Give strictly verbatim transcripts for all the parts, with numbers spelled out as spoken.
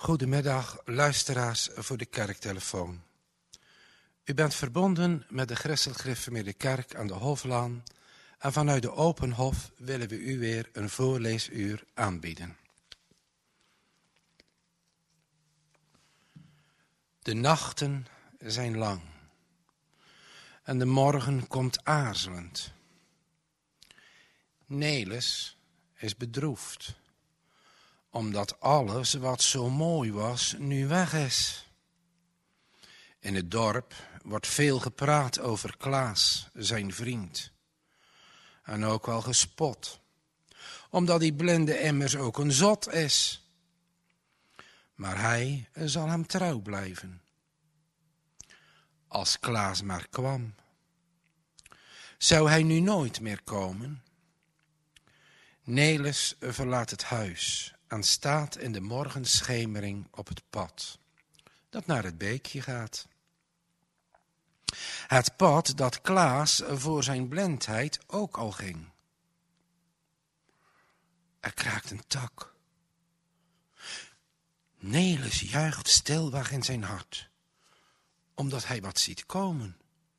Goedemiddag, luisteraars voor de kerktelefoon. U bent verbonden met de Christelijk Gereformeerde Kerk aan de Hoflaan en vanuit de Open Hof willen we u weer een voorleesuur aanbieden. De nachten zijn lang en de morgen komt aarzelend. Nelis is bedroefd, omdat alles wat zo mooi was nu weg is. In het dorp wordt veel gepraat over Klaas, zijn vriend. En ook wel gespot, omdat die blinde immers ook een zot is. Maar hij zal hem trouw blijven. Als Klaas maar kwam. Zou hij nu nooit meer komen? Nelis verlaat het huis en staat in de morgenschemering op het pad dat naar het beekje gaat. Het pad dat Klaas voor zijn blindheid ook al ging. Er kraakt een tak. Nelis juicht stilweg in zijn hart, omdat hij wat ziet komen.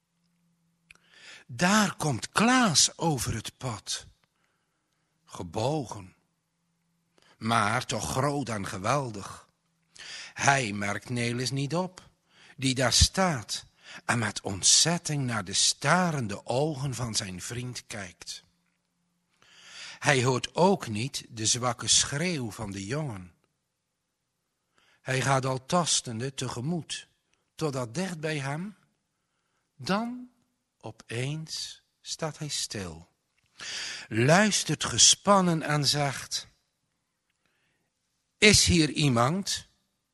Daar komt Klaas over het pad, gebogen, maar toch groot en geweldig. Hij merkt Nelis niet op, die daar staat en met ontzetting naar de starende ogen van zijn vriend kijkt. Hij hoort ook niet de zwakke schreeuw van de jongen. Hij gaat al tastende tegemoet, totdat dicht bij hem, dan opeens staat hij stil, luistert gespannen en zegt: Is hier iemand?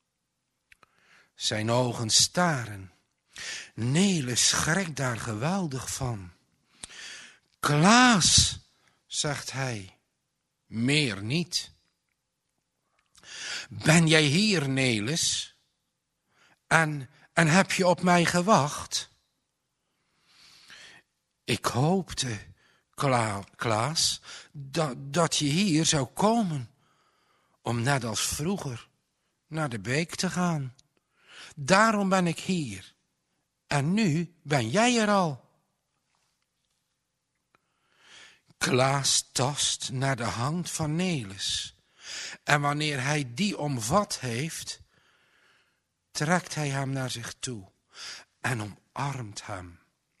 Zijn ogen staren. Nelis schrikt daar geweldig van. Klaas, zegt hij, meer niet. Ben jij hier, Nelis? En, en heb je op mij gewacht? Ik hoopte, Kla, Klaas, dat, dat je hier zou komen, om net als vroeger naar de beek te gaan. Daarom ben ik hier. En nu ben jij er al. Klaas tast naar de hand van Nelis. En wanneer hij die omvat heeft, trekt hij hem naar zich toe en omarmt hem.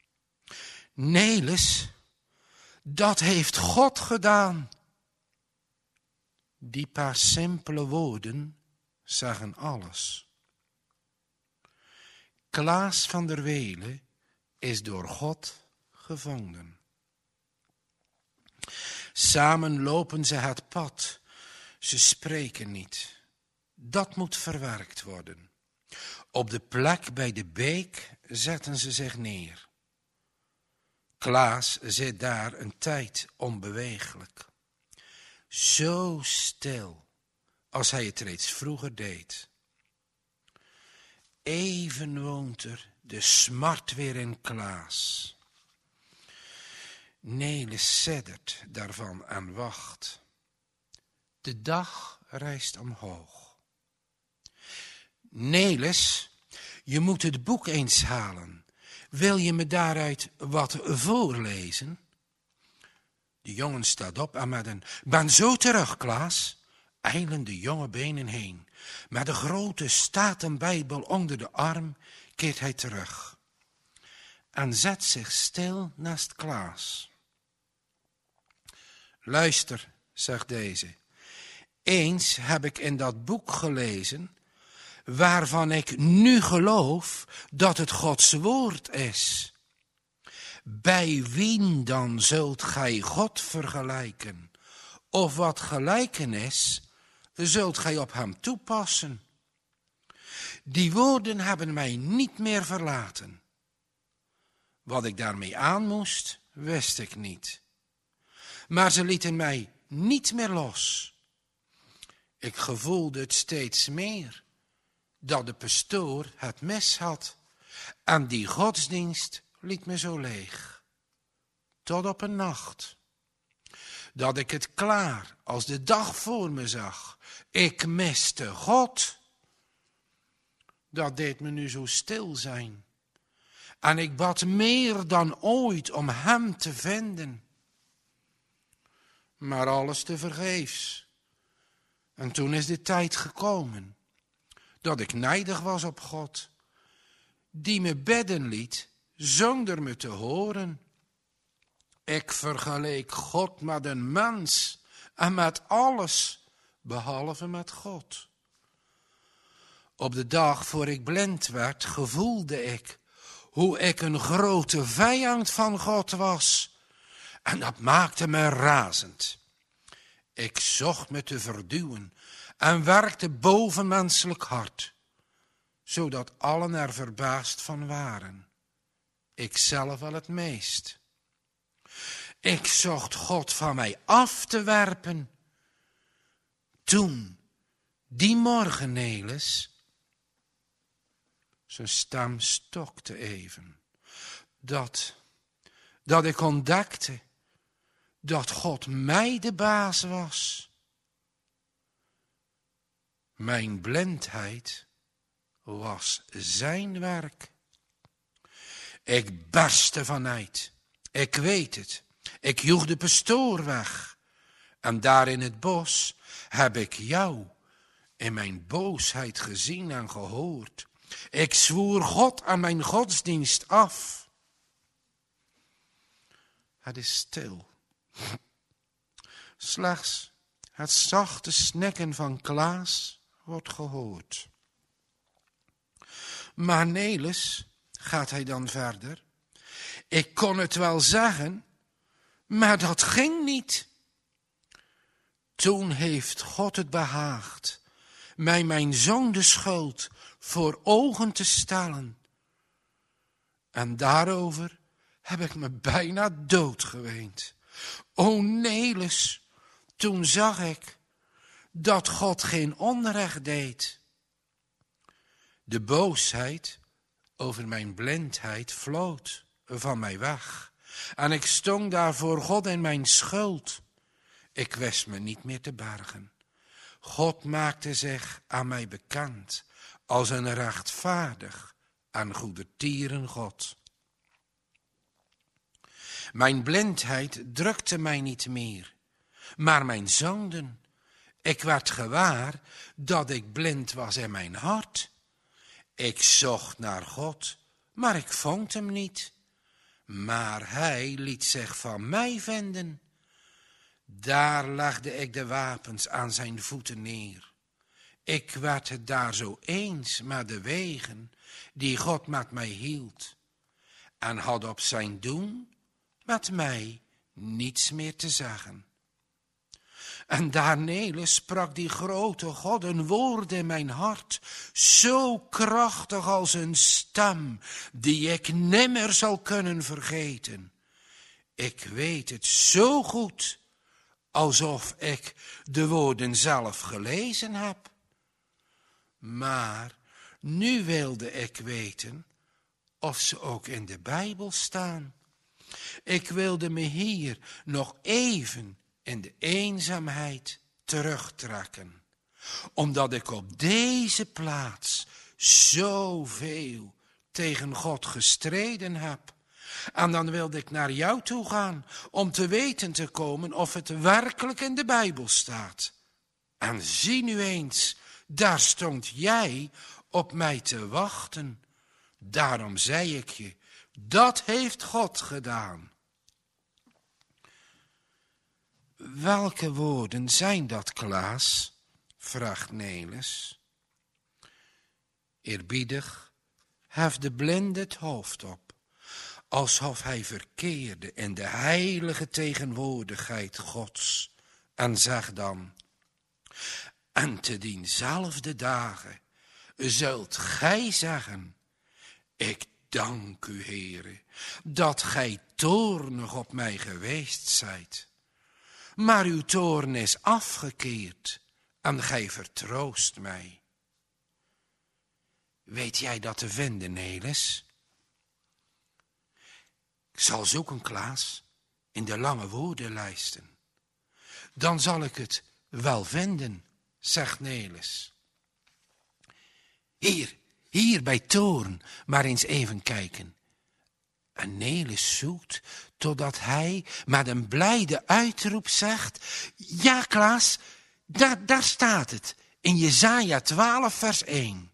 Nelis, dat heeft God gedaan. Die paar simpele woorden zeggen alles. Klaas van der Wele is door God gevonden. Samen lopen ze het pad. Ze spreken niet. Dat moet verwerkt worden. Op de plek bij de beek zetten ze zich neer. Klaas zit daar een tijd onbeweeglijk. Zo stil als hij het reeds vroeger deed. Even woont er de smart weer in Klaas. Nelis siddert daarvan en wacht. De dag rijst omhoog. Nelis, je moet het boek eens halen. Wil je me daaruit wat voorlezen? De jongen staat op en met een ben zo terug, Klaas, eilen de jonge benen heen. Met de grote Statenbijbel onder de arm keert hij terug en zet zich stil naast Klaas. Luister, zegt deze, eens heb ik in dat boek gelezen, waarvan ik nu geloof dat het Gods woord is. Bij wien dan zult gij God vergelijken? Of wat gelijken is, zult gij op hem toepassen. Die woorden hebben mij niet meer verlaten. Wat ik daarmee aan moest, wist ik niet. Maar ze lieten mij niet meer los. Ik gevoelde het steeds meer, dat de pastoor het mis had. En die godsdienst liet me zo leeg. Tot op een nacht, dat ik het klaar als de dag voor me zag. Ik miste God dat deed me nu zo stil zijn. En ik bad meer dan ooit om hem te vinden. Maar alles tevergeefs. En toen is de tijd gekomen dat ik nijdig was op God, die me bidden liet zonder me te horen. Ik vergeleek God met een mens en met alles, behalve met God. Op de dag voor ik blind werd, gevoelde ik hoe ik een grote vijand van God was. En dat maakte me razend. Ik zocht me te verduwen en werkte bovenmenselijk hard, zodat allen er verbaasd van waren. Ik zelf wel het meest. Ik zocht God van mij af te werpen. Toen, die morgen, Nelis, zijn stem stokte even, dat, dat ik ontdekte dat God mij de baas was. Mijn blindheid was zijn werk. Ik barstte van nijd. Ik weet het. Ik joeg de pastoor weg. En daar in het bos heb ik jou in mijn boosheid gezien en gehoord. Ik zwoer God aan mijn godsdienst af. Het is stil. Slechts het zachte snikken van Klaas wordt gehoord. Maar Nelis, gaat hij dan verder, ik kon het wel zeggen, maar dat ging niet. Toen heeft God het behaagd mij mijn zoon de schuld voor ogen te stellen. En daarover heb ik me bijna dood geweend. O Nelis, toen zag ik dat God geen onrecht deed. De boosheid over mijn blindheid vlood van mij weg. En ik stond daar voor God in mijn schuld. Ik wist me niet meer te bergen. God maakte zich aan mij bekend als een rechtvaardig en goedertieren God. Mijn blindheid drukte mij niet meer, maar mijn zonden. Ik werd gewaar dat ik blind was in mijn hart. Ik zocht naar God, maar ik vond hem niet. Maar hij liet zich van mij vinden. Daar legde ik de wapens aan zijn voeten neer. Ik werd het daar zo eens met de wegen die God met mij hield. En had op zijn doen met mij niets meer te zeggen. En daar Nelis sprak die grote God een woord in mijn hart, zo krachtig als een stem, die ik nimmer zal kunnen vergeten. Ik weet het zo goed, alsof ik de woorden zelf gelezen heb. Maar nu wilde ik weten of ze ook in de Bijbel staan. Ik wilde me hier nog even in de eenzaamheid terugtrekken, omdat ik op deze plaats zoveel tegen God gestreden heb. En dan wilde ik naar jou toe gaan om te weten te komen of het werkelijk in de Bijbel staat. En zie nu eens, daar stond jij op mij te wachten. Daarom zei ik je, dat heeft God gedaan. Welke woorden zijn dat, Klaas? Vraagt Nelis. Eerbiedig heft de blinde het hoofd op, alsof hij verkeerde in de heilige tegenwoordigheid Gods, en zegt dan: en te dienzelfde dagen zult gij zeggen: ik dank u, Heere, dat gij toornig op mij geweest zijt. Maar uw toorn is afgekeerd en gij vertroost mij. Weet jij dat te vinden, Nelis? Ik zal zoeken, Klaas, in de lange woordenlijsten. Dan zal ik het wel vinden, zegt Nelis. Hier, Hier bij Toorn maar eens even kijken. En Nelis zoekt totdat hij met een blijde uitroep zegt: ja, Klaas, daar, daar staat het, in Jesaja twaalf vers één.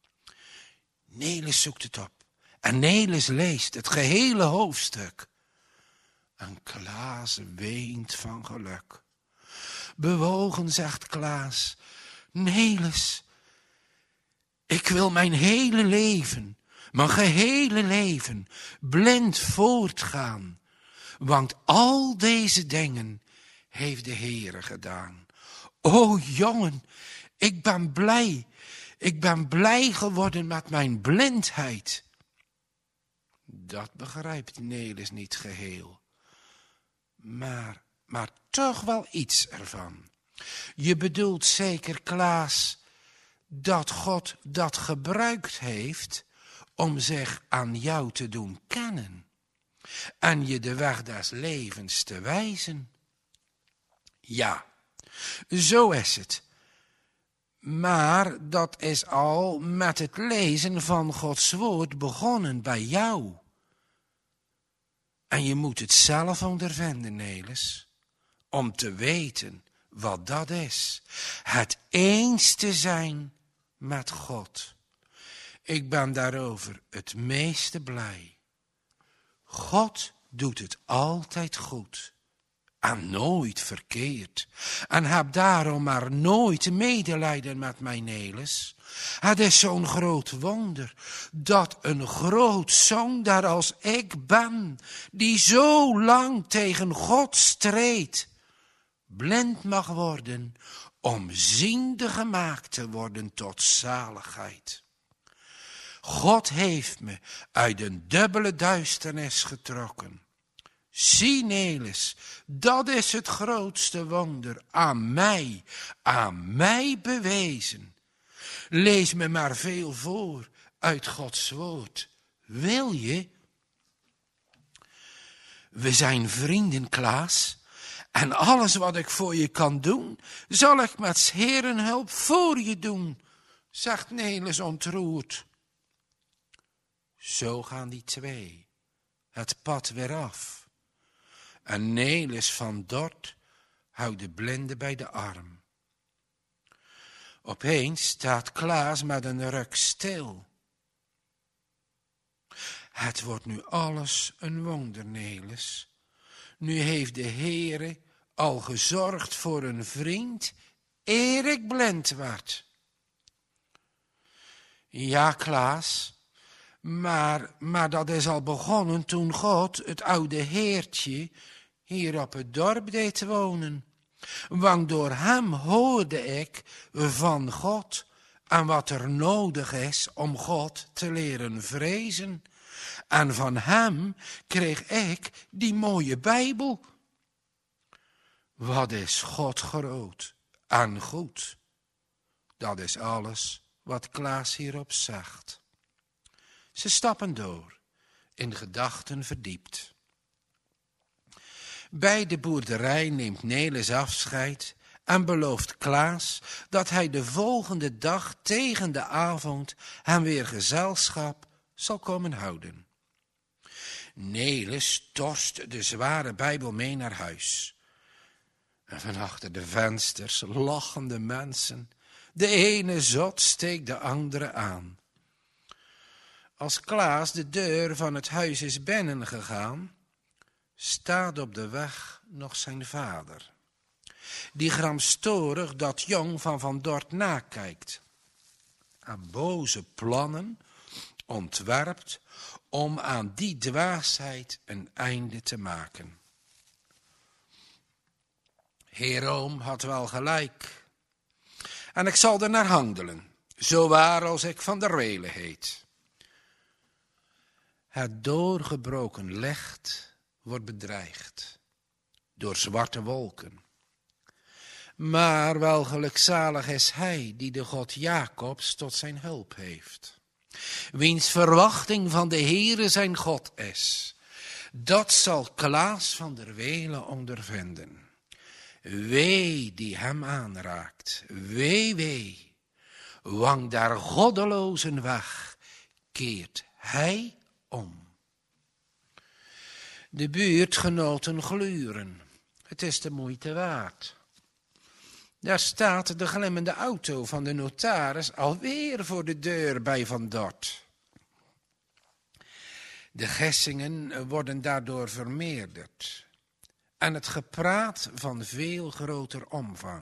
Nelis zoekt het op en Nelis leest het gehele hoofdstuk. En Klaas weent van geluk. Bewogen zegt Klaas: Nelis, ik wil mijn hele leven, mijn gehele leven, blind voortgaan. Want al deze dingen heeft de Heere gedaan. O jongen, ik ben blij, ik ben blij geworden met mijn blindheid. Dat begrijpt Nelis niet geheel. Maar, maar toch wel iets ervan. Je bedoelt zeker, Klaas, dat God dat gebruikt heeft om zich aan jou te doen kennen en je de weg des levens te wijzen. Ja, zo is het. Maar dat is al met het lezen van Gods woord begonnen bij jou. En je moet het zelf ondervinden, Nelis, om te weten wat dat is. Het eens te zijn met God. Ik ben daarover het meeste blij. God doet het altijd goed en nooit verkeerd. En heb daarom maar nooit medelijden met mij, Nelis. Het is zo'n groot wonder dat een groot zondaar als ik ben, die zo lang tegen God streed, blind mag worden om ziende gemaakt te worden tot zaligheid. God heeft me uit een dubbele duisternis getrokken. Zie, Nelis, dat is het grootste wonder aan mij, aan mij bewezen. Lees me maar veel voor uit Gods woord. Wil je? We zijn vrienden, Klaas. En alles wat ik voor je kan doen, zal ik met 's Heeren hulp voor je doen, zegt Nelis ontroerd. Zo gaan die twee het pad weer af. En Nelis van Dort houdt de blinde bij de arm. Opeens staat Klaas met een ruk stil. Het wordt nu alles een wonder, Nelis. Nu heeft de Heere al gezorgd voor een vriend, eer ik blind werd. Ja, Klaas, maar, maar dat is al begonnen toen God het oude heertje hier op het dorp deed wonen. Want door hem hoorde ik van God en wat er nodig is om God te leren vrezen. En van hem kreeg ik die mooie Bijbel. Wat is God groot en goed? Dat is alles wat Klaas hierop zegt. Ze stappen door, in gedachten verdiept. Bij de boerderij neemt Nelis afscheid en belooft Klaas dat hij de volgende dag tegen de avond hem weer gezelschap zal komen houden. Nelis torst de zware Bijbel mee naar huis. En van achter de vensters lachen de mensen. De ene zot steekt de andere aan. Als Klaas de deur van het huis is binnengegaan, staat op de weg nog zijn vader, die gramstorig dat jong van Van Dort nakijkt en boze plannen ontwerpt om aan die dwaasheid een einde te maken. Heer Oom had wel gelijk, en ik zal er naar handelen, zo waar als ik Van der Welen heet. Het doorgebroken licht wordt bedreigd door zwarte wolken. Maar wel gelukzalig is hij die de God Jacobs tot zijn hulp heeft, wiens verwachting van de Heere zijn God is. Dat zal Klaas van der Welen ondervinden. Wee die hem aanraakt, wee, wee. want daar goddelozen weg keert hij om. De buurtgenoten gluren. Het is de moeite waard. Daar staat de glimmende auto van de notaris alweer voor de deur bij Van Dort. De gissingen worden daardoor vermeerderd en het gepraat van veel groter omvang.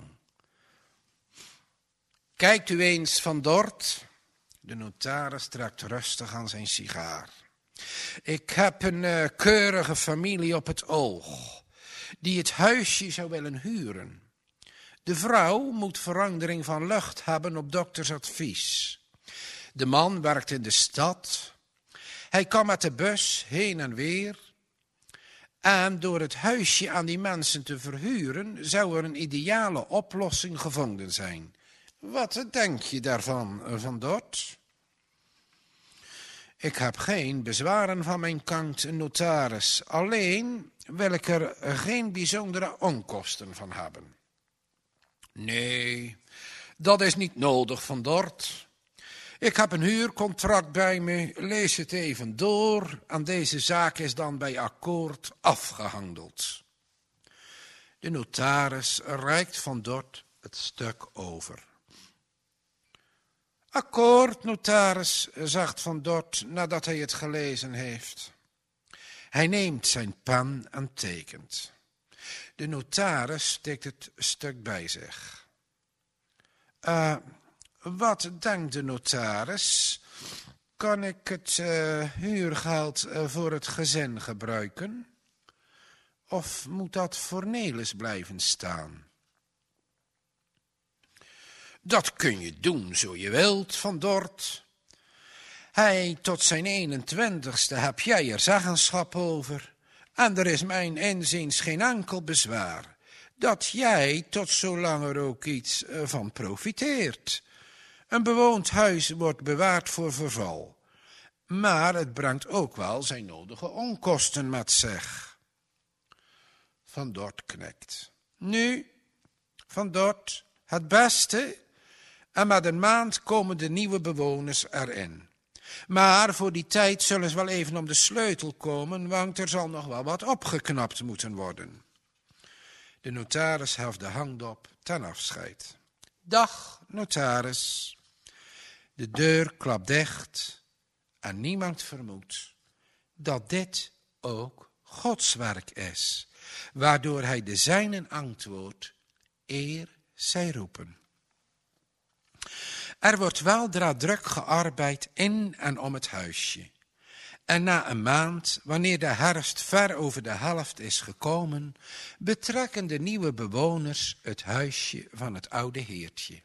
Kijkt u eens, Van Dort. De notaris trekt rustig aan zijn sigaar. Ik heb een uh, keurige familie op het oog, die het huisje zou willen huren. De vrouw moet verandering van lucht hebben op dokters advies. De man werkt in de stad. Hij kan met de bus heen en weer. En door het huisje aan die mensen te verhuren, zou er een ideale oplossing gevonden zijn. Wat denk je daarvan, Van Dort? Ik heb geen bezwaren van mijn kant, notaris. Alleen wil ik er geen bijzondere onkosten van hebben. Nee, dat is niet nodig, Van Dort. Ik heb een huurcontract bij me, lees het even door en deze zaak is dan bij akkoord afgehandeld. De notaris reikt Van Dort het stuk over. Akkoord, notaris, zegt Van Dort nadat hij het gelezen heeft. Hij neemt zijn pen en tekent. De notaris steekt het stuk bij zich. Uh, wat denkt de notaris? Kan ik het uh, huurgeld uh, voor het gezin gebruiken? Of moet dat voor Nelis blijven staan? Dat kun je doen, zo je wilt, Van Dort. Hij, tot zijn eenentwintigste heb jij er zeggenschap over. En er is mijn inziens geen enkel bezwaar dat jij tot zolang er ook iets van profiteert. Een bewoond huis wordt bewaard voor verval, maar het brengt ook wel zijn nodige onkosten met zich. Van Dort knikt. Nu, Van Dort, het beste, en met een maand komen de nieuwe bewoners erin. Maar voor die tijd zullen ze wel even om de sleutel komen, want er zal nog wel wat opgeknapt moeten worden. De notaris heft de hand op ten afscheid. Dag, notaris. De deur klapt dicht en niemand vermoedt dat dit ook Gods werk is, waardoor hij de zijnen antwoordt, eer zij roepen. Er wordt weldra druk gearbeid in en om het huisje. En na een maand, wanneer de herfst ver over de helft is gekomen, betrekken de nieuwe bewoners het huisje van het oude heertje.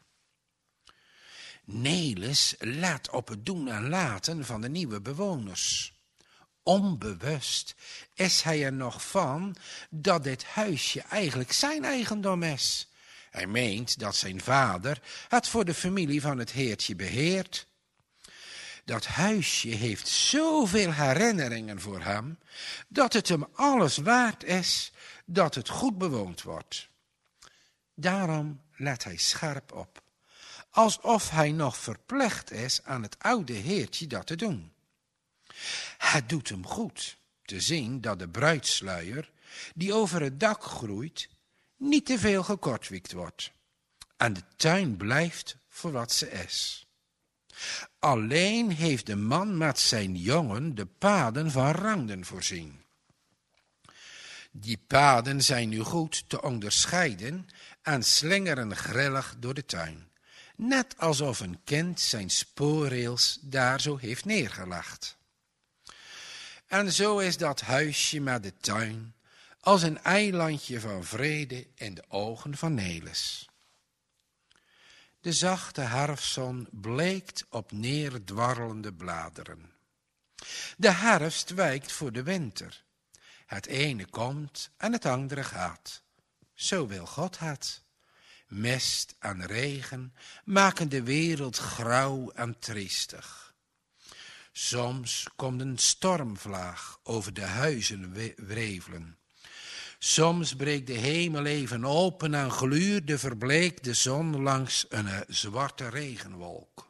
Nelis let op het doen en laten van de nieuwe bewoners. Onbewust is hij er nog van dat dit huisje eigenlijk zijn eigendom is. Hij meent dat zijn vader het voor de familie van het heertje beheert. Dat huisje heeft zoveel herinneringen voor hem, dat het hem alles waard is dat het goed bewoond wordt. Daarom let hij scherp op, alsof hij nog verplicht is aan het oude heertje dat te doen. Het doet hem goed te zien dat de bruidsluier, die over het dak groeit, niet te veel gekortwiekt wordt en de tuin blijft voor wat ze is. Alleen heeft de man met zijn jongen de paden van randen voorzien. Die paden zijn nu goed te onderscheiden en slingeren grillig door de tuin, net alsof een kind zijn spoorrails daar zo heeft neergelegd. En zo is dat huisje met de tuin als een eilandje van vrede in de ogen van Nelis. De zachte herfstzon bleekt op neerdwarrelende bladeren. De herfst wijkt voor de winter. Het ene komt en het andere gaat. Zo wil God het. Mist en regen maken de wereld grauw en triestig. Soms komt een stormvlaag over de huizen wrevelen. Soms breekt de hemel even open en gluurt de verbleekte zon langs een zwarte regenwolk.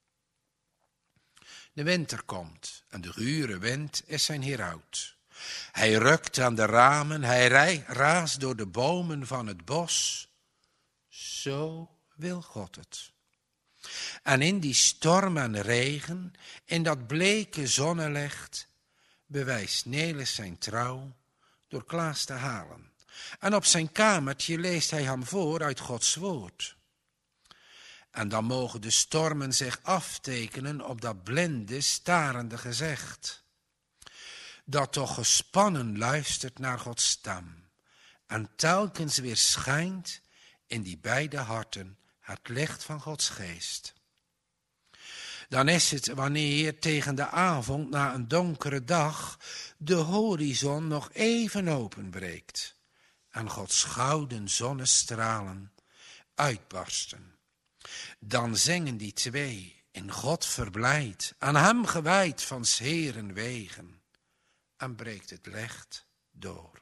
De winter komt en de gure wind is zijn heraut. Hij rukt aan de ramen, hij rij, raast door de bomen van het bos. Zo wil God het. En in die storm en regen, in dat bleke zonnelicht, bewijst Nelis zijn trouw door Klaas te halen. En op zijn kamertje leest hij hem voor uit Gods woord. En dan mogen de stormen zich aftekenen op dat blinde, starende gezicht, dat toch gespannen luistert naar Gods stem en telkens weer schijnt in die beide harten het licht van Gods geest. Dan is het wanneer tegen de avond na een donkere dag de horizon nog even openbreekt en Gods gouden zonnestralen uitbarsten. Dan zingen die twee in God verblijd, aan hem gewijd van 's Heeren wegen, en breekt het licht door.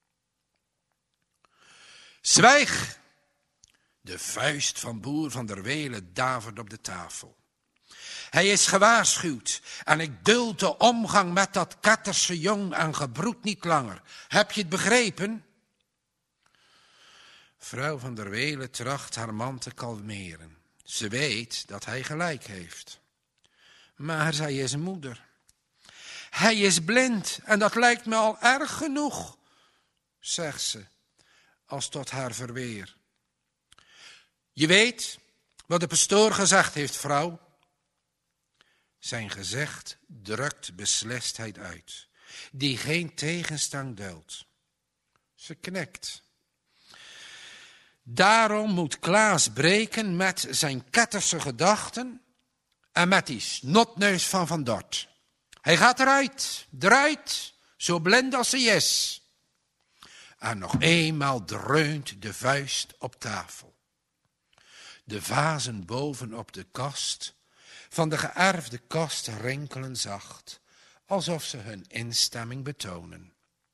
Zwijg! De vuist van boer van der Welen davert op de tafel. Hij is gewaarschuwd en ik duld de omgang met dat Ketterse jong en gebroed niet langer. Heb je het begrepen? Vrouw van der Welen tracht haar man te kalmeren. Ze weet dat hij gelijk heeft. Maar zij is moeder. Hij is blind en dat lijkt me al erg genoeg, zegt ze, als tot haar verweer. Je weet wat de pastoor gezegd heeft, vrouw. Zijn gezegd drukt beslistheid uit, die geen tegenstand duldt. Ze knikt. Daarom moet Klaas breken met zijn ketterse gedachten en met die snotneus van Van Dort. Hij gaat eruit, eruit, zo blind als hij is. En nog eenmaal dreunt de vuist op tafel. De vazen boven op de kast van de geërfde kast rinkelen zacht, alsof ze hun instemming betonen.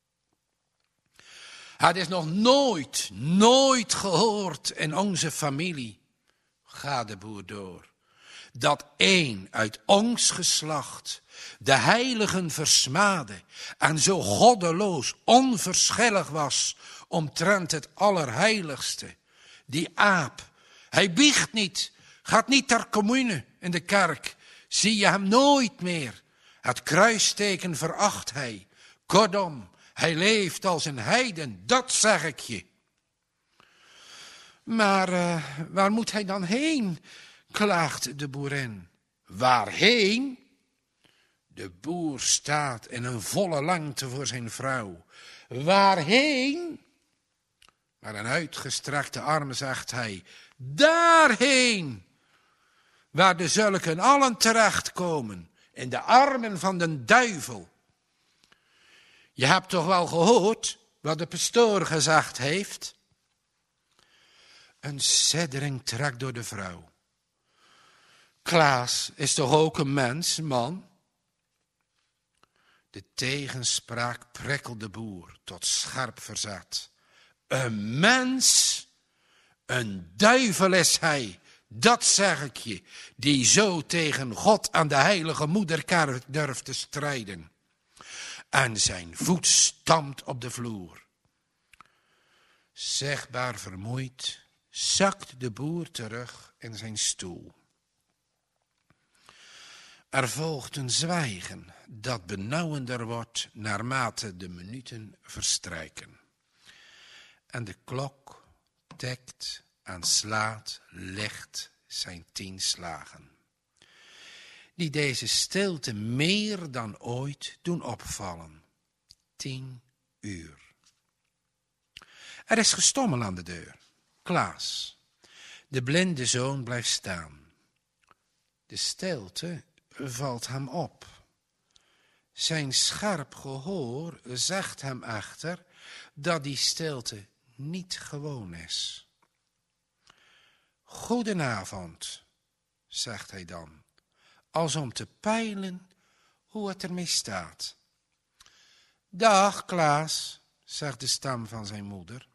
Het is nog nooit, nooit gehoord in onze familie, gaat de boer door, dat één uit ons geslacht de heiligen versmaadde en zo goddeloos onverschillig was omtrent het allerheiligste. Die aap, hij biecht niet, gaat niet ter commune in de kerk, zie je hem nooit meer. Het kruisteken veracht hij, kortom, hij leeft als een heiden, dat zeg ik je. Maar uh, waar moet hij dan heen, klaagt de boerin. Waarheen? De boer staat in een volle lengte voor zijn vrouw. Waarheen? Met een uitgestrekte arm zegt hij, daarheen, waar de zulken allen terechtkomen, in de armen van de duivel. Je hebt toch wel gehoord wat de pastoor gezegd heeft? Een siddering trekt door de vrouw. Klaas is toch ook een mens, man? De tegenspraak prikkelt de boer tot scherp verzet. Een mens, een duivel is hij, dat zeg ik je, die zo tegen God en de heilige moederkerk durft te strijden. En zijn voet stampt op de vloer. Zichtbaar vermoeid zakt de boer terug in zijn stoel. Er volgt een zwijgen dat benauwender wordt naarmate de minuten verstrijken. En de klok tikt en slaat licht zijn tien slagen, die deze stilte meer dan ooit doen opvallen. Tien uur. Er is gestommel aan de deur. Klaas, de blinde zoon, blijft staan. De stilte valt hem op. Zijn scherp gehoor zegt hem echter dat die stilte niet gewoon is. Goedenavond, zegt hij dan, als om te peilen hoe het ermee staat. Dag, Klaas, zegt de stem van zijn moeder.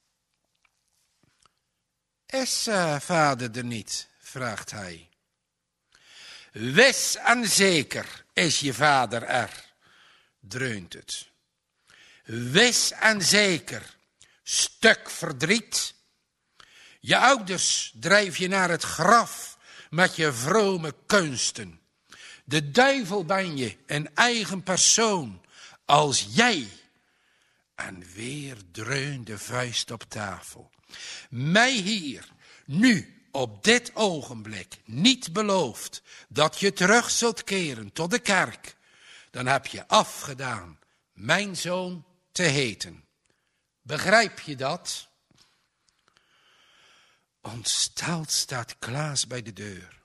Is uh, vader er niet? Vraagt hij. Wis en zeker is je vader er, dreunt het. Wis en zeker, stuk verdriet. Je ouders drijf je naar het graf met je vrome kunsten. De duivel ben je in eigen persoon, als jij. En weer dreunt de vuist op tafel. Mij hier, nu, op dit ogenblik, niet belooft dat je terug zult keren tot de kerk, dan heb je afgedaan mijn zoon te heten. Begrijp je dat? Ontsteld staat Klaas bij de deur.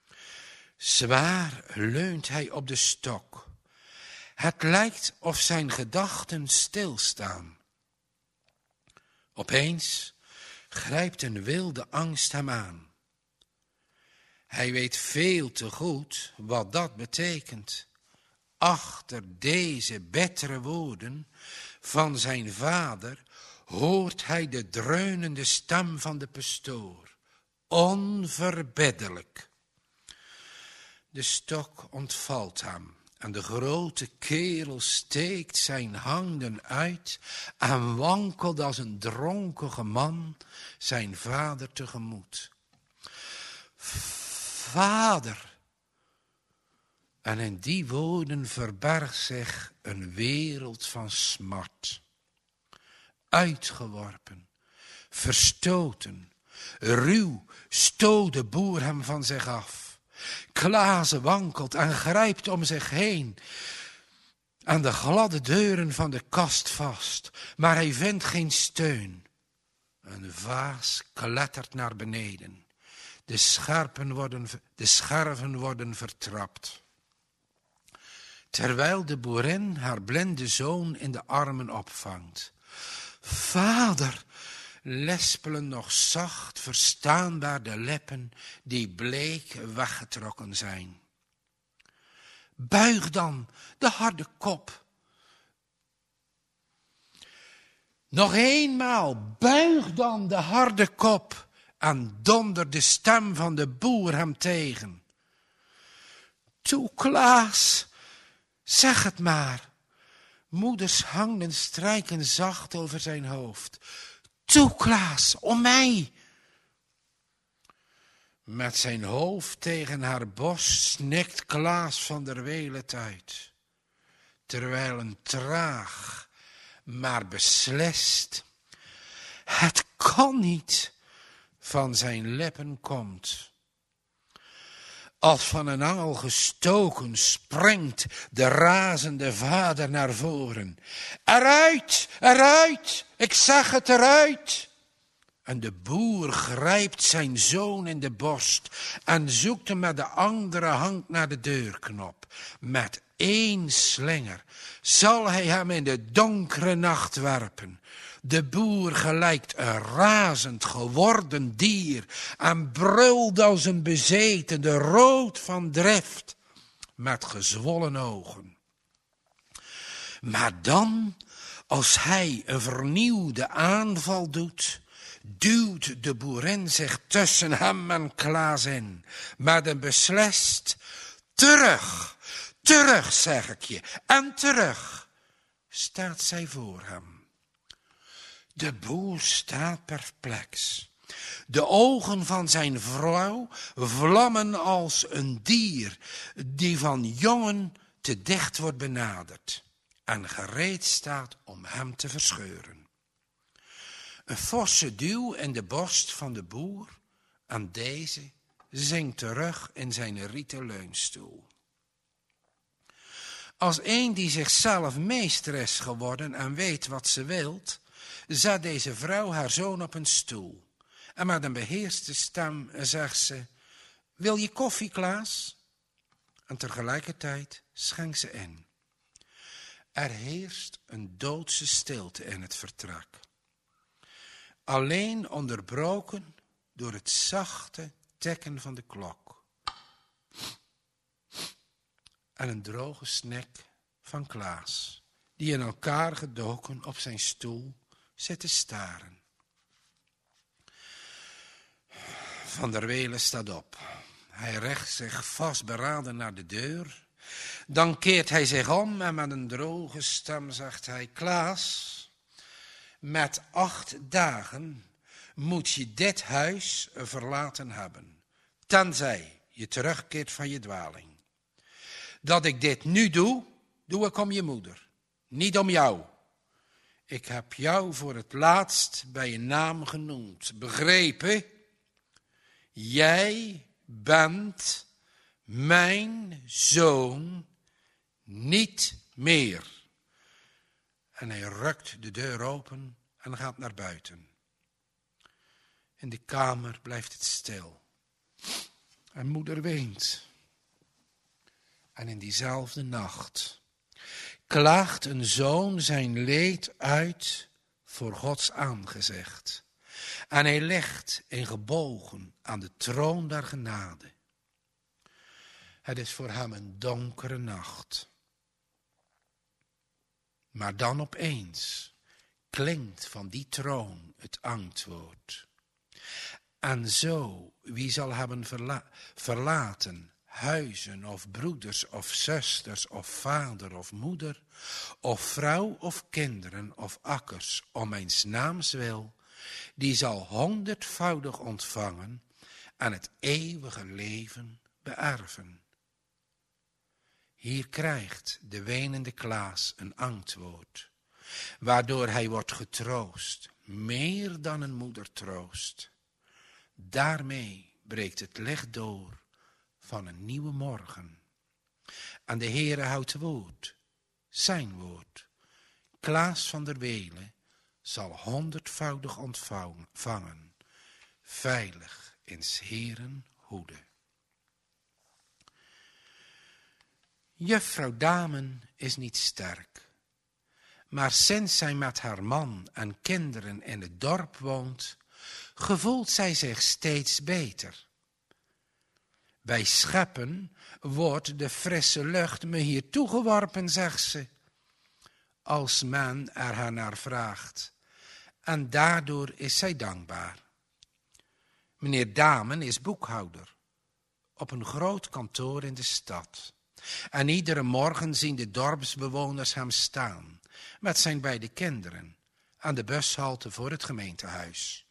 Zwaar leunt hij op de stok. Het lijkt of zijn gedachten stilstaan. Opeens grijpt een wilde angst hem aan. Hij weet veel te goed wat dat betekent. Achter deze bittere woorden van zijn vader hoort hij de dreunende stem van de pastoor. Onverbiddelijk. De stok ontvalt hem en de grote kerel steekt zijn handen uit en wankelt als een dronkige man zijn vader tegemoet. Vader! En in die woorden verbergt zich een wereld van smart. Uitgeworpen, verstoten, ruw stoot de boer hem van zich af. Klaas wankelt en grijpt om zich heen aan de gladde deuren van de kast vast, maar hij vindt geen steun. Een vaas klettert naar beneden. De, scherpen worden, de scherven worden vertrapt. Terwijl de boerin haar blinde zoon in de armen opvangt. Vader, lispelen nog zacht verstaanbaar de lippen die bleek weggetrokken zijn. Buig dan de harde kop. Nog eenmaal, buig dan de harde kop. En dondert de stem van de boer hem tegen. Toe, Klaas, zeg het maar. Moeders handen strijken zacht over zijn hoofd. Toe, Klaas, om mij. Met zijn hoofd tegen haar borst snikt Klaas van der Weel het uit. Terwijl een traag, maar beslist, het kan niet, van zijn lippen komt. Als van een angel gestoken springt de razende vader naar voren. Eruit, eruit, ik zeg het eruit. En de boer grijpt zijn zoon in de borst en zoekt hem met de andere hand naar de deurknop. Met één slinger zal hij hem in de donkere nacht werpen. De boer gelijkt een razend geworden dier en brult als een bezetene, rood van drift, met gezwollen ogen. Maar dan, als hij een vernieuwde aanval doet, duwt de boerin zich tussen hem en Klaas in, met een beslist, terug, terug zeg ik je, en terug, staat zij voor hem. De boer staat perplex. De ogen van zijn vrouw vlammen als een dier die van jongen te dicht wordt benaderd en gereed staat om hem te verscheuren. Een forse duw in de borst van de boer en deze zinkt terug in zijn rieten leunstoel. Als een die zichzelf meester is geworden en weet wat ze wilt, zet deze vrouw haar zoon op een stoel. En met een beheerste stem zegt ze, wil je koffie, Klaas? En tegelijkertijd schenkt ze in. Er heerst een doodse stilte in het vertrek. Alleen onderbroken door het zachte tikken van de klok. En een droge snik van Klaas, die in elkaar gedoken op zijn stoel zit te staren. Van der Welen staat op. Hij richt zich vastberaden naar de deur. Dan keert hij zich om en met een droge stem zegt hij: Klaas, met acht dagen moet je dit huis verlaten hebben, tenzij je terugkeert van je dwaling. Dat ik dit nu doe, doe ik om je moeder, niet om jou. Ik heb jou voor het laatst bij je naam genoemd, begrepen? Jij bent mijn zoon niet meer. En hij rukt de deur open en gaat naar buiten. In de kamer blijft het stil. En moeder weent. En in diezelfde nacht klaagt een zoon zijn leed uit voor Gods aangezicht. En hij ligt in gebogen aan de troon der genade. Het is voor hem een donkere nacht. Maar dan opeens klinkt van die troon het antwoord. En zo, wie zal hebben verla- verlaten, huizen of broeders of zusters of vader of moeder, of vrouw of kinderen of akkers, om mijns naams wil, die zal honderdvoudig ontvangen en het eeuwige leven beërven. Hier krijgt de wenende Klaas een antwoord, waardoor hij wordt getroost, meer dan een moeder troost. Daarmee breekt het licht door van een nieuwe morgen. En de Heere houdt woord, zijn woord. Klaas van der Welen zal honderdvoudig ontvangen, veilig in 's Heeren hoede. Juffrouw Damen is niet sterk, maar sinds zij met haar man en kinderen in het dorp woont, gevoelt zij zich steeds beter. Bij scheppen wordt de frisse lucht me hier toegeworpen, zegt ze, als men er haar naar vraagt. En daardoor is zij dankbaar. Meneer Damen is boekhouder op een groot kantoor in de stad. En iedere morgen zien de dorpsbewoners hem staan met zijn beide kinderen aan de bushalte voor het gemeentehuis.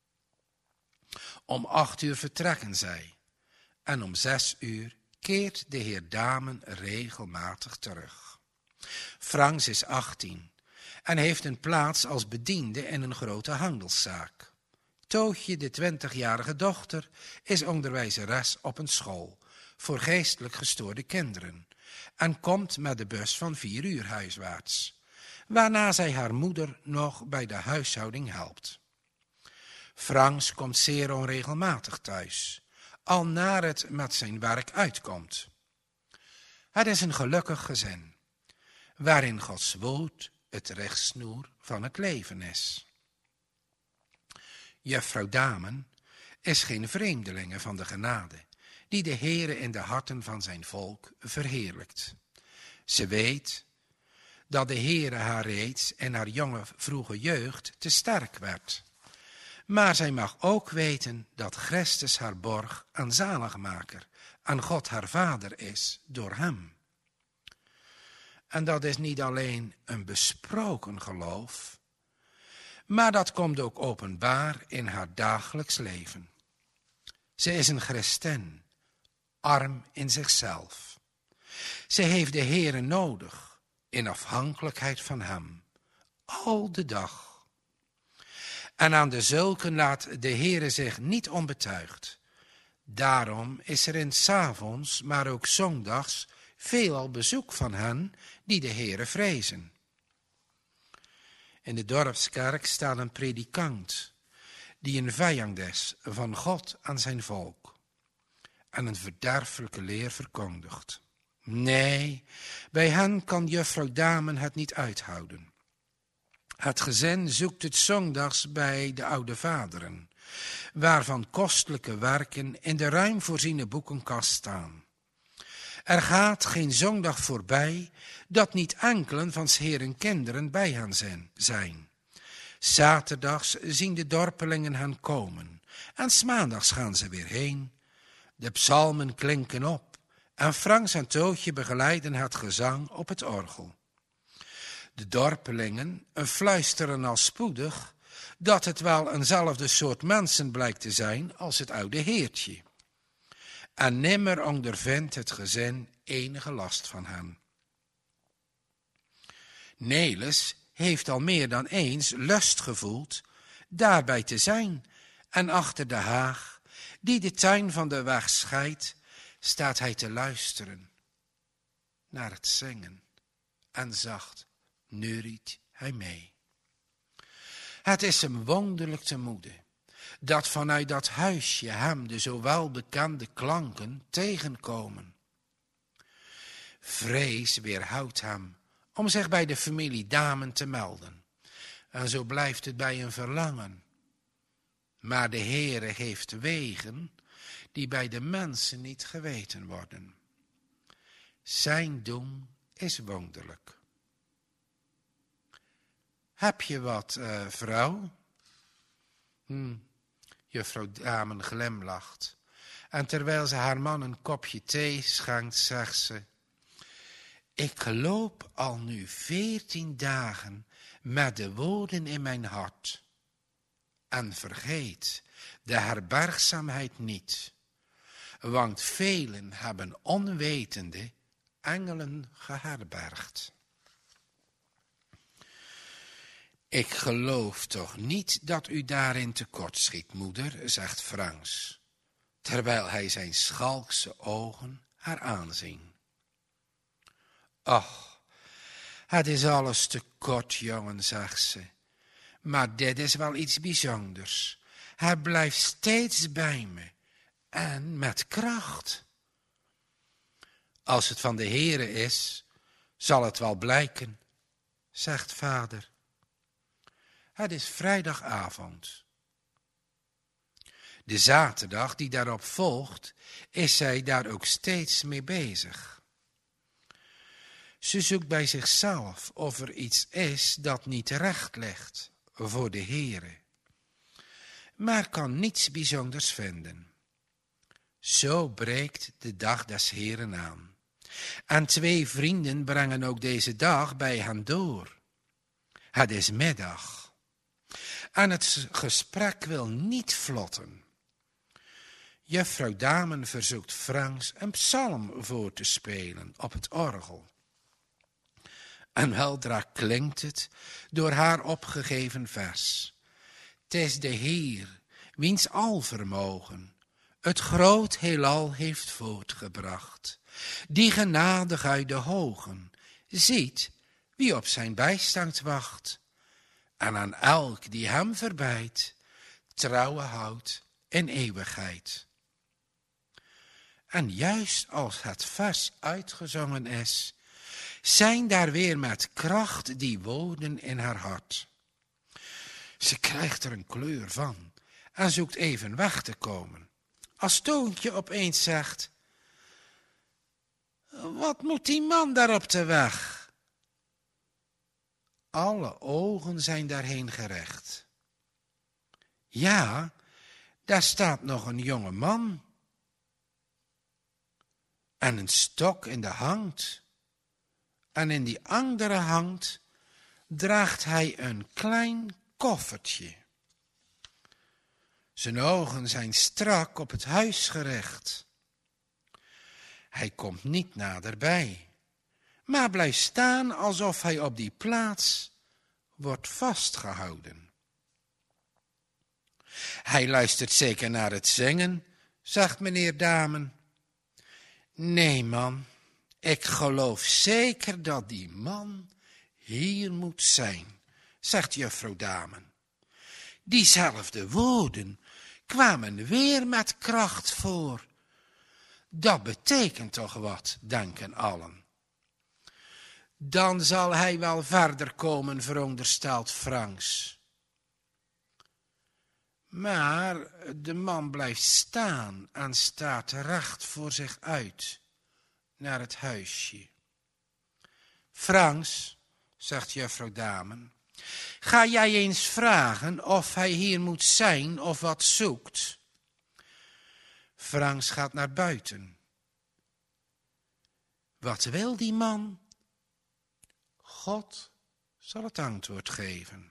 Om acht uur vertrekken zij en om zes uur keert de heer Damen regelmatig terug. Frans is achttien en heeft een plaats als bediende in een grote handelszaak. Tootje, de twintigjarige dochter, is onderwijzeres op een school voor geestelijk gestoorde kinderen en komt met de bus van vier uur huiswaarts, waarna zij haar moeder nog bij de huishouding helpt. Frans komt zeer onregelmatig thuis, al naar het met zijn werk uitkomt. Het is een gelukkig gezin, waarin Gods woord het rechtsnoer van het leven is. Juffrouw Damen is geen vreemdelinge van de genade, die de Heere in de harten van zijn volk verheerlijkt. Ze weet dat de Heere haar reeds in haar jonge vroege jeugd te sterk werd. Maar zij mag ook weten dat Christus haar borg en zaligmaker en God haar vader is door hem. En dat is niet alleen een besproken geloof, maar dat komt ook openbaar in haar dagelijks leven. Ze is een christin, arm in zichzelf. Ze heeft de Heere nodig, in afhankelijkheid van hem, al de dag. En aan de zulken laat de Heere zich niet onbetuigd. Daarom is er in 's avonds, maar ook zondags, veelal bezoek van hen die de Heere vrezen. In de dorpskerk staat een predikant, die een vijand is van God en zijn volk, en een verderfelijke leer verkondigt. Nee, bij hen kan juffrouw Damen het niet uithouden. Het gezin zoekt het zondags bij de oude vaderen, waarvan kostelijke werken in de ruim voorziene boekenkast staan. Er gaat geen zondag voorbij dat niet enkelen van 's Heeren kinderen bij hen zijn. Zaterdags zien de dorpelingen hen komen en 's maandags gaan ze weer heen. De psalmen klinken op en Frans en Tootje begeleiden het gezang op het orgel. De dorpelingen fluisteren al spoedig dat het wel eenzelfde soort mensen blijkt te zijn als het oude heertje. En nimmer ondervindt het gezin enige last van hen. Nelis heeft al meer dan eens lust gevoeld daarbij te zijn en achter de haag, die de tuin van de weg scheidt, staat hij te luisteren naar het zingen en zacht neuriet hij mee. Het is hem wonderlijk te moede dat vanuit dat huisje hem de zo welbekende klanken tegenkomen. Vrees weerhoudt hem om zich bij de familie Damen te melden, en zo blijft het bij een verlangen. Maar de Heere heeft wegen die bij de mensen niet geweten worden. Zijn doen is wonderlijk. Heb je wat, uh, vrouw? Hm, juffrouw Damen glimlacht. En terwijl ze haar man een kopje thee schenkt, zegt ze: ik loop al nu veertien dagen met de woorden in mijn hart. En vergeet de herbergzaamheid niet. Want velen hebben onwetende engelen geherbergd. Ik geloof toch niet dat u daarin tekortschiet, moeder, zegt Frans, terwijl hij zijn schalkse ogen haar aanzien. Och, het is alles te kort, jongen, zegt ze, maar dit is wel iets bijzonders. Hij blijft steeds bij me en met kracht. Als het van de Heere is, zal het wel blijken, zegt vader. Het is vrijdagavond. De zaterdag die daarop volgt, is zij daar ook steeds mee bezig. Ze zoekt bij zichzelf of er iets is dat niet recht ligt voor de Heere, maar kan niets bijzonders vinden. Zo breekt de dag des Heeren aan. En twee vrienden brengen ook deze dag bij hen door. Het is middag. En het gesprek wil niet vlotten. Juffrouw Damen verzoekt Frans een psalm voor te spelen op het orgel. En weldra klinkt het door haar opgegeven vers. 'Tis de Heer, wiens alvermogen het groot heelal heeft voortgebracht, die genadig uit de hogen ziet wie op zijn bijstand wacht, en aan elk die hem verbijt, trouwe houdt in eeuwigheid. En juist als het vers uitgezongen is, zijn daar weer met kracht die woorden in haar hart. Ze krijgt er een kleur van en zoekt even weg te komen, als Toontje opeens zegt: wat moet die man daar op de weg? Alle ogen zijn daarheen gericht. Ja, daar staat nog een jonge man. En een stok in de hand. En in die andere hand draagt hij een klein koffertje. Zijn ogen zijn strak op het huis gericht. Hij komt niet naderbij, maar blijft staan alsof hij op die plaats wordt vastgehouden. Hij luistert zeker naar het zingen, zegt meneer Damen. Nee, man, ik geloof zeker dat die man hier moet zijn, zegt juffrouw Damen. Diezelfde woorden kwamen weer met kracht voor. Dat betekent toch wat, denken allen. Dan zal hij wel verder komen, veronderstelt Frans. Maar de man blijft staan en staart recht voor zich uit, naar het huisje. Frans, zegt juffrouw Damen, ga jij eens vragen of hij hier moet zijn of wat zoekt. Frans gaat naar buiten. Wat wil die man? God zal het antwoord geven.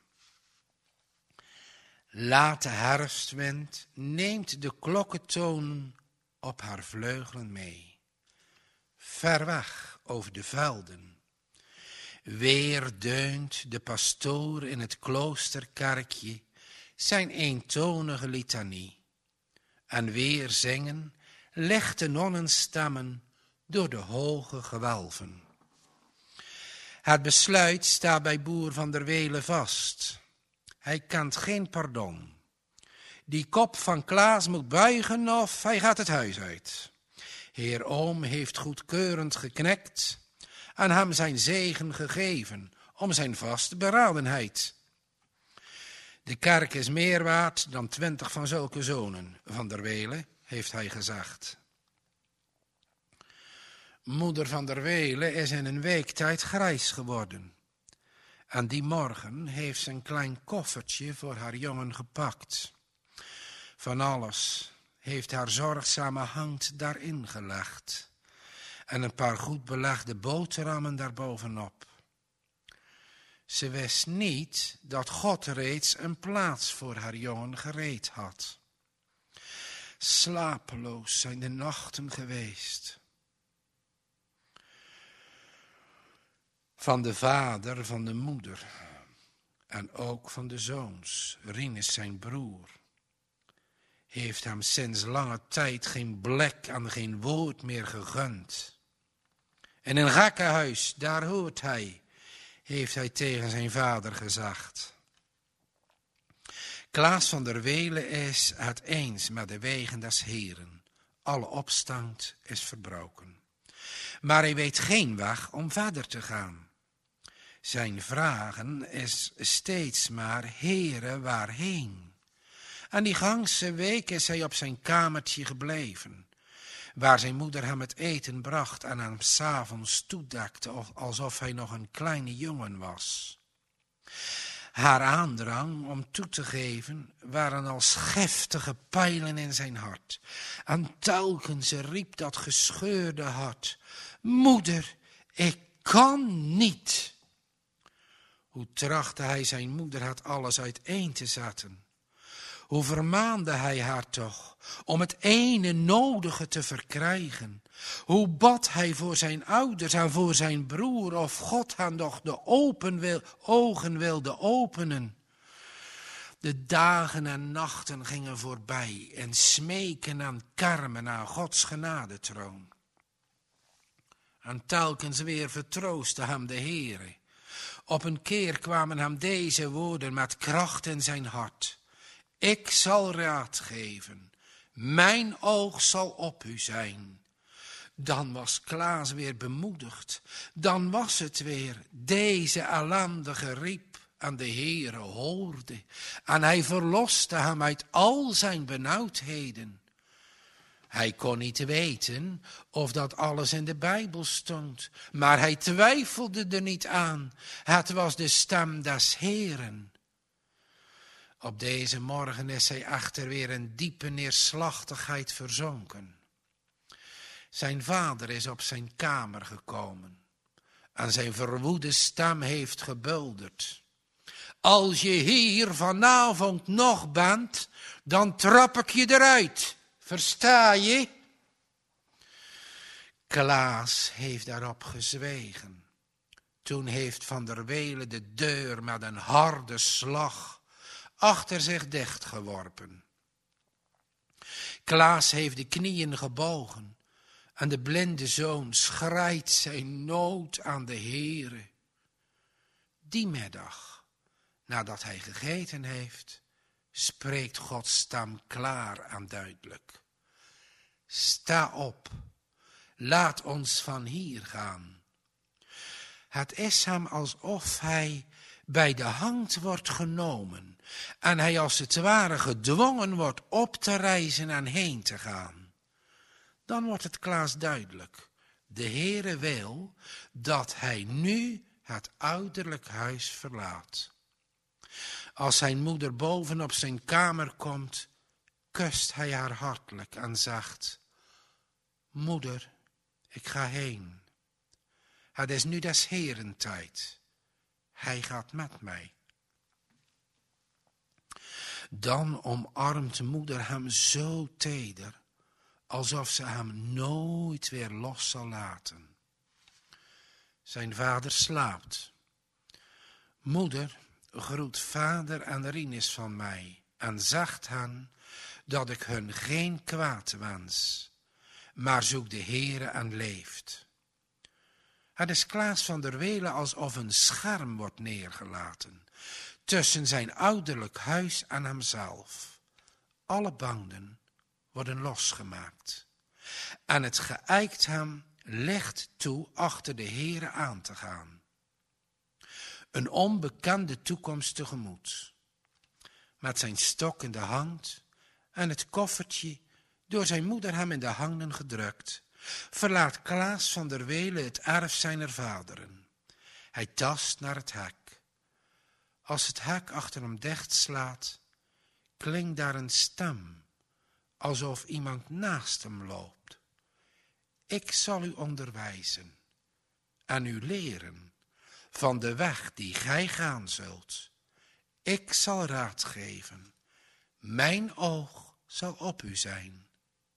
Late herfstwind neemt de klokkentonen op haar vleugelen mee. Ver weg over de velden. Weer deunt de pastoor in het kloosterkerkje zijn eentonige litanie. En weer zingen lichte nonnenstemmen door de hoge gewelven. Het besluit staat bij boer Van der Wele vast. Hij kent geen pardon. Die kop van Klaas moet buigen of hij gaat het huis uit. Heer Oom heeft goedkeurend geknikt en hem zijn zegen gegeven om zijn vastberadenheid. De kerk is meer waard dan twintig van zulke zonen, Van der Wele, heeft hij gezegd. Moeder Van der Wele is in een week tijd grijs geworden. En die morgen heeft ze een klein koffertje voor haar jongen gepakt. Van alles heeft haar zorgzame hand daarin gelegd. En een paar goed belegde boterhammen daarbovenop. Ze wist niet dat God reeds een plaats voor haar jongen gereed had. Slapeloos zijn de nachten geweest. Van de vader, van de moeder en ook van de zoons, Rinus zijn broer, heeft hem sinds lange tijd geen blik en geen woord meer gegund. In een gekkenhuis, daar hoort hij, heeft hij tegen zijn vader gezegd. Klaas van der Wele is het eens met de wegen des Heren. Alle opstand is verbroken. Maar hij weet geen weg om verder te gaan. Zijn vragen is steeds maar, Heere, waarheen? En die ganse week is hij op zijn kamertje gebleven, waar zijn moeder hem het eten bracht en hem 's avonds toedekte, alsof hij nog een kleine jongen was. Haar aandrang om toe te geven waren als giftige pijlen in zijn hart. En telkens riep dat gescheurde hart, moeder, ik kan niet. Hoe trachtte hij zijn moeder het alles uiteen te zetten. Hoe vermaande hij haar toch om het ene nodige te verkrijgen. Hoe bad hij voor zijn ouders en voor zijn broer of God hem nog de open wil, ogen wilde openen. De dagen en nachten gingen voorbij en smeken en kermen aan Gods genadetroon. En telkens weer vertroostte hem de Heere. Op een keer kwamen hem deze woorden met kracht in zijn hart. Ik zal raad geven, mijn oog zal op u zijn. Dan was Klaas weer bemoedigd, dan was het weer, deze ellendige riep en de Heere hoorde. En hij verloste hem uit al zijn benauwdheden. Hij kon niet weten of dat alles in de Bijbel stond, maar hij twijfelde er niet aan. Het was de stem des Heeren. Op deze morgen is hij echter weer in diepe neerslachtigheid verzonken. Zijn vader is op zijn kamer gekomen en zijn verwoede stem heeft gebulderd. Als je hier vanavond nog bent, dan trap ik je eruit. Versta je? Klaas heeft daarop gezwegen. Toen heeft Van der Wele de deur met een harde slag achter zich dichtgeworpen. Klaas heeft de knieën gebogen en de blinde zoon schreit zijn nood aan de Heere. Die middag, nadat hij gegeten heeft, spreekt Gods stem klaar en duidelijk. Sta op, laat ons van hier gaan. Het is hem alsof hij bij de hand wordt genomen en hij als het ware gedwongen wordt op te reizen en heen te gaan. Dan wordt het Klaas duidelijk De Heere wil dat hij nu het ouderlijk huis verlaat. Als zijn moeder boven op zijn kamer komt, kust hij haar hartelijk en zegt: moeder, ik ga heen. Het is nu des Heeren tijd. Hij gaat met mij. Dan omarmt moeder hem zo teder, alsof ze hem nooit weer los zal laten. Zijn vader slaapt. Moeder groet vader en Rinus van mij en zegt hen dat ik hun geen kwaad wens, maar zoek de Heere en leeft. Het is Klaas van der Welen alsof een scherm wordt neergelaten tussen zijn ouderlijk huis en hemzelf. Alle banden worden losgemaakt en het geijkt hem licht toe achter de Heere aan te gaan. Een onbekende toekomst tegemoet. Met zijn stok in de hand en het koffertje door zijn moeder hem in de handen gedrukt, verlaat Klaas van der Welen het erf zijner vaderen. Hij tast naar het hek. Als het hek achter hem dichtslaat, klinkt daar een stem, alsof iemand naast hem loopt. Ik zal u onderwijzen en u leren van de weg die gij gaan zult. Ik zal raad geven, mijn oog zal op u zijn.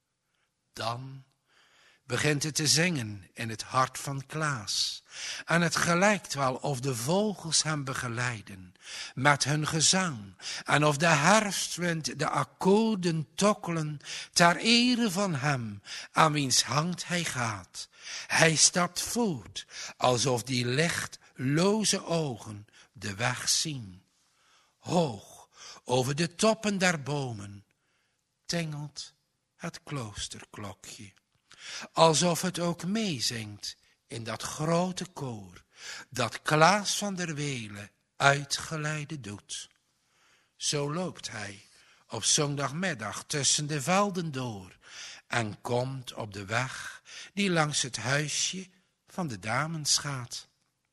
Dan begint het te zingen in het hart van Klaas. En het gelijkt wel of de vogels hem begeleiden met hun gezang. En of de herfstwind de akkoorden tokkelen ter ere van hem aan wiens hand hij gaat. Hij stapt voort alsof die lichtloze ogen de weg zien. Hoog over de toppen der bomen tingelt het kloosterklokje. Alsof het ook meezingt in dat grote koor dat Klaas van der Welen uitgeleide doet. Zo loopt hij op zondagmiddag tussen de velden door en komt op de weg die langs het huisje van de dames gaat.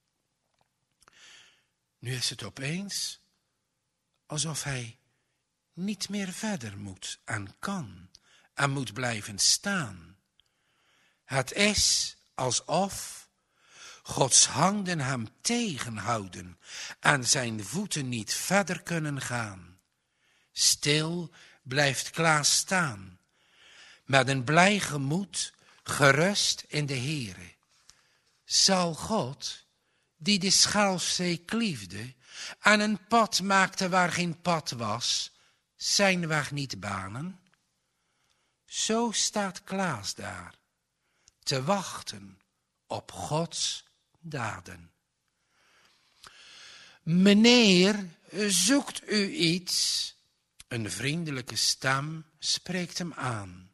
Nu is het opeens alsof hij niet meer verder moet en kan en moet blijven staan. Het is alsof Gods handen hem tegenhouden en zijn voeten niet verder kunnen gaan. Stil blijft Klaas staan, met een blij gemoed, gerust in de Heere. Zal God, die de Schelfzee kliefde en een pad maakte waar geen pad was, zijn weg niet banen? Zo staat Klaas daar, te wachten op Gods daden. Meneer, zoekt u iets? Een vriendelijke stem spreekt hem aan.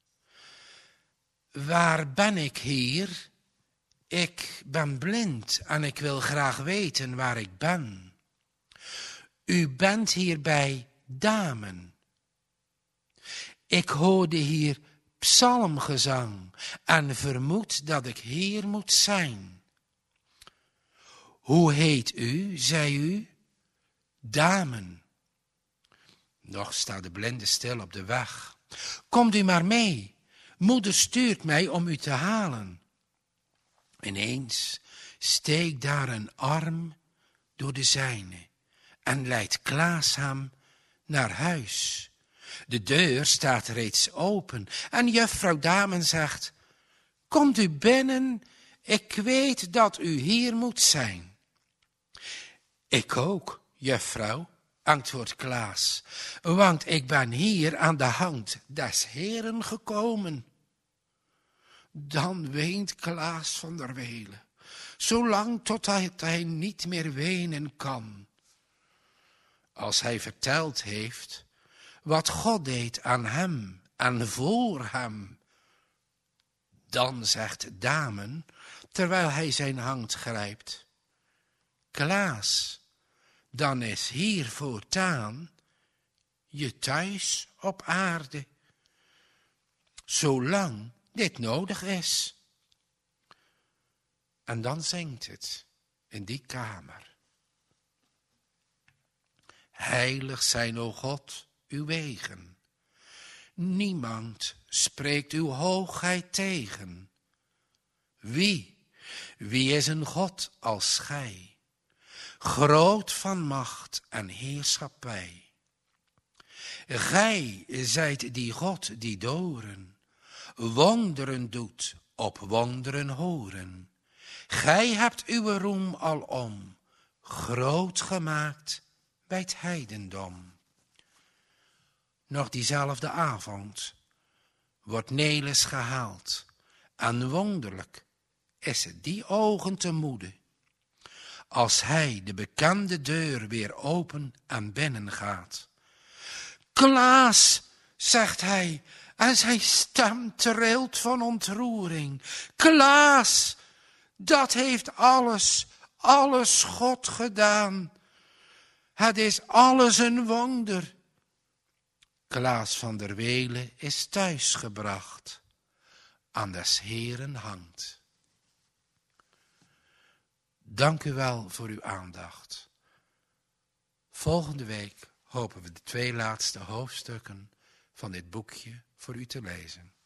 Waar ben ik hier? Ik ben blind en ik wil graag weten waar ik ben. U bent hier bij Damen. Ik hoorde hier psalmgezang en vermoed dat ik hier moet zijn. Hoe heet u, zei u? Damen. Nog staat de blinde stil op de weg. Komt u maar mee. Moeder stuurt mij om u te halen. Ineens steekt daar een arm door de zijne en leidt Klaas hem naar huis. De deur staat reeds open en juffrouw Damen zegt: komt u binnen, ik weet dat u hier moet zijn. Ik ook, juffrouw, antwoordt Klaas, want ik ben hier aan de hand des Heeren gekomen. Dan weent Klaas van der Welen, zolang totdat hij niet meer wenen kan. Als hij verteld heeft wat God deed aan hem en voor hem, dan zegt Damen, terwijl hij zijn hand grijpt: Klaas, dan is hier voortaan je thuis op aarde, zolang dit nodig is. En dan zingt het in die kamer. Heilig zijn, o God, uw wegen. Niemand spreekt uw hoogheid tegen. Wie, wie is een God als gij? Groot van macht en heerschappij. Gij zijt die God die doren, wonderen doet, op wonderen horen. Gij hebt uw roem alom groot gemaakt bij het heidendom. Nog diezelfde avond wordt Nelis gehaald. En wonderlijk is het die ogen te moede, als hij de bekende deur weer open en binnen gaat. Klaas, zegt hij, en zijn stem trilt van ontroering. Klaas, dat heeft alles, alles God gedaan. Het is alles een wonder. Klaas van der Welen is thuisgebracht, aan des Heeren hangt. Dank u wel voor uw aandacht. Volgende week hopen we de twee laatste hoofdstukken van dit boekje voor u te lezen.